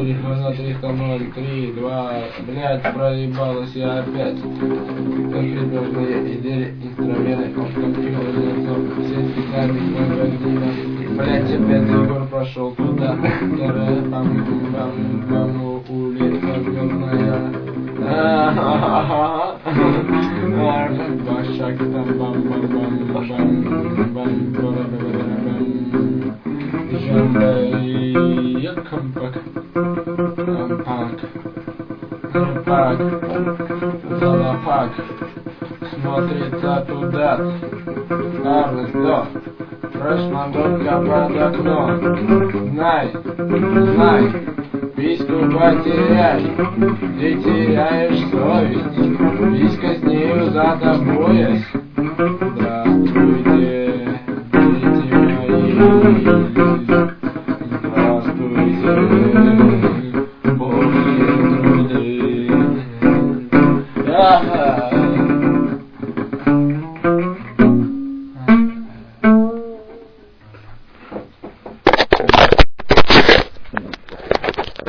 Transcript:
телефона 303, блядь, проебалась я опять. Компьютерные инструменты, компьютерные, все специальных магазинов. Блядь, опять Егор пошел туда. Улица звездная. Башак там Залапак смотрится туда. Карлос, да. Прошмандовка под окном. Знай, письку потеряй, ты теряешь совесть. Писька с нею за тобой. Здравствуйте, дети мои. Здравствуйте.